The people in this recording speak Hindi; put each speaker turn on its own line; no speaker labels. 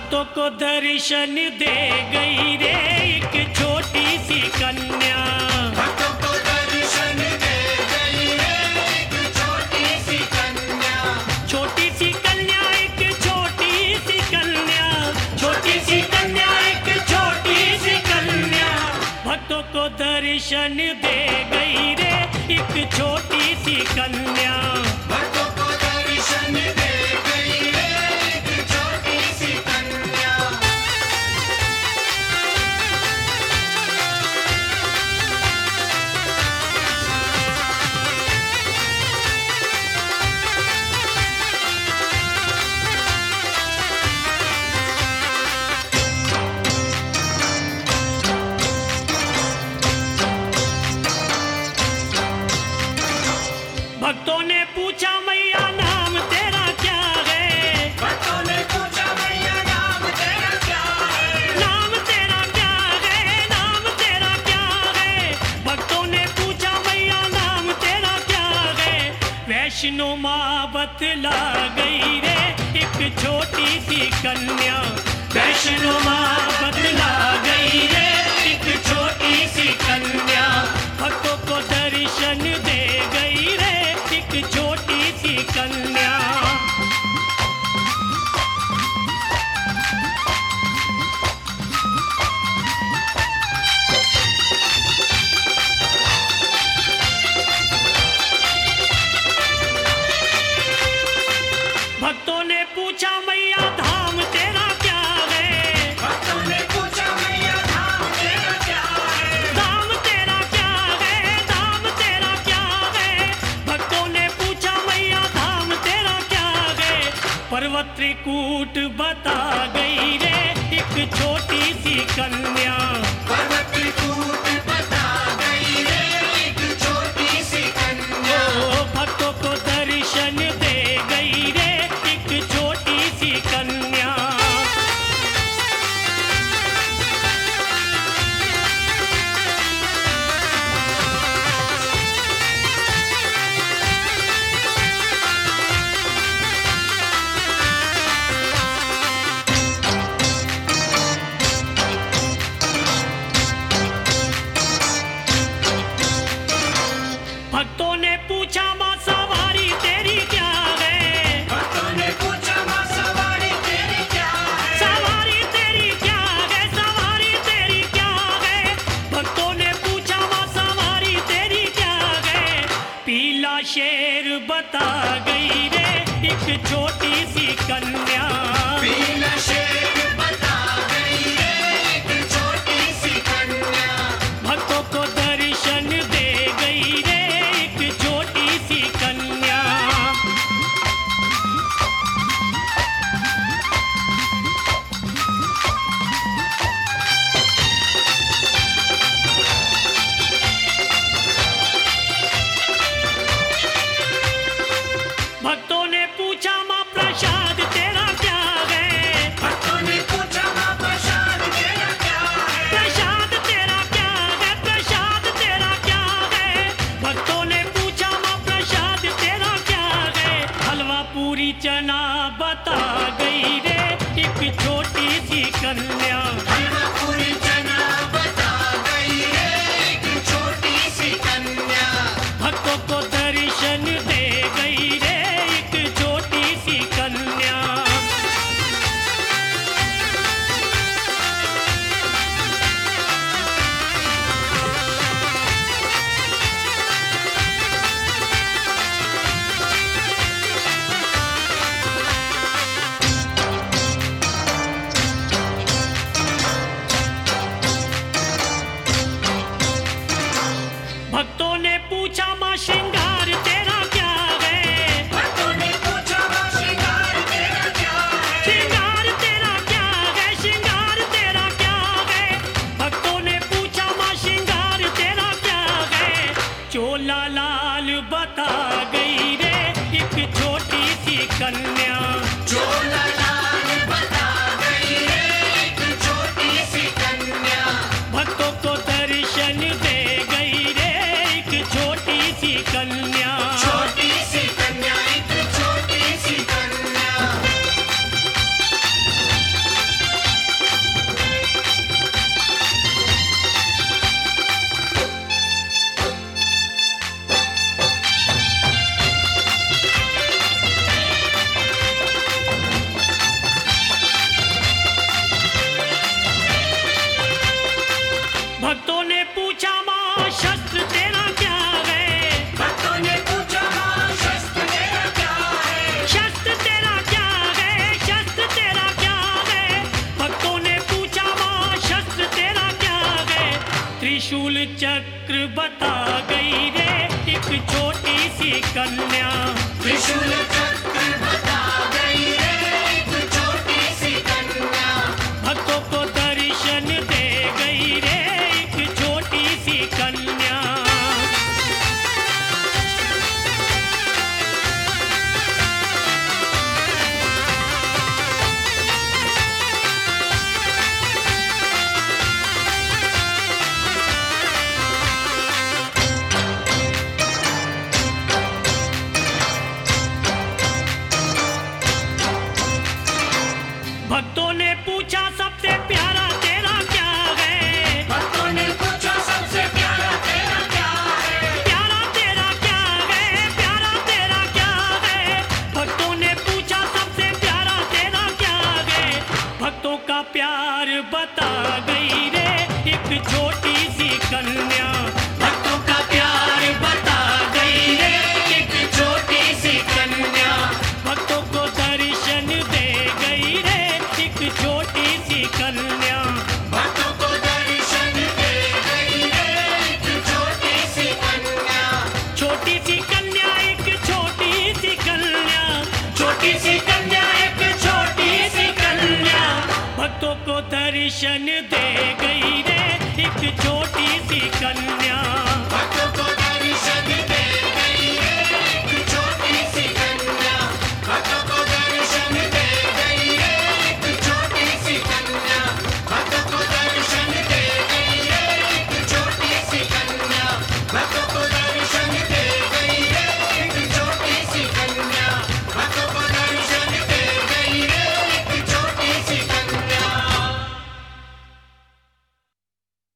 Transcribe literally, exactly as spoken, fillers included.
भक्तों को दर्शन दे गई रे एक छोटी सी कन्या।
भक्तों को दर्शन दे गई रे एक छोटी सी कन्या।
छोटी सी कन्या एक छोटी सी कन्या, छोटी सी कन्या एक छोटी सी कन्या। भक्तों को दर्शन दे गई रे एक छोटी सी कन्या।
भक्तों को दर्शन दे गई रे एक छोटी सी कन्या।
भक्तों ने पूछा मैया नाम तेरा क्या है?
भक्तों ने पूछा मैया नाम तेरा क्या है?
नाम तेरा क्या है? नाम तेरा क्या है? भक्तों ने पूछा मैया नाम तेरा क्या है? वैष्णो माँ बतला गई रे एक छोटी सी कन्या। वैष्णो माँ बतला गई रे एक छोटी सी कन्या। भक्तों को दर्शन दे गई रे एक छोटी सी कन्या। भक्तों ने पूछा मैया धाम तेरा क्या है?
भक्तों ने पूछा मैया धाम तेरा क्या है?
धाम तेरा क्या है? धाम तेरा क्या है? भक्तों ने पूछा मैया धाम तेरा क्या है? पर्वत त्रिकूट बता गई रे एक छोटी सी कन्या।
पर्वत त्रिकूट बता गई रे एक छोटी सी कन्या।
ओ भक्तों को दर्शन दे गई रे एक छोटी सी कन्या। भक्तों ने पूछा माँ सवारी तेरी क्या है?
भक्तों ने पूछा माँ सवारी तेरी क्या है?
सवारी तेरी क्या है? सवारी तेरी क्या है? भक्तों ने पूछा माँ सवारी तेरी क्या है? पीला शेर बता गई रे एक छोटी सी कन्या।
पीला शेर बता गई रे एक छोटी सी कन्या।
भक्तों को दर्शन दे गई रे एक छोटी सी कन्या। भक्तों ने पूछा माँ प्रसाद तेरा क्या है?
भक्तों
त्रिशूल चक्र बता गई रे एक छोटी सी कन्या।
त्रिशूल चक्र बता गई रे एक छोटी सी कन्या।
भक्तों को दर्शन दे गई रे एक छोटी सी कन्या। भक्तों ने पूछा सबसे प्यारा तेरा क्या है।
भक्तों ने पूछा सबसे प्यारा तेरा क्या है।
प्यारा तेरा क्या है, प्यारा तेरा क्या है। भक्तों ने पूछा सबसे प्यारा तेरा क्या है। भक्तों का प्यार बता गई रे एक छोटी सी कन्या। भक्तों का प्यार बता गई रे एक छोटी सी कन्या। भक्तों को दर्शन दे गई रे एक छोटी सी कन्या।
भक्तों को दर्शन दे गई रे एक छोटी सी कन्या।
छोटी सी कन्या एक छोटी सी कन्या। छोटी सी कन्या एक छोटी सी कन्या। भक्तों को दर्शन दे गई रे एक छोटी सी कन्या।
भक्तों को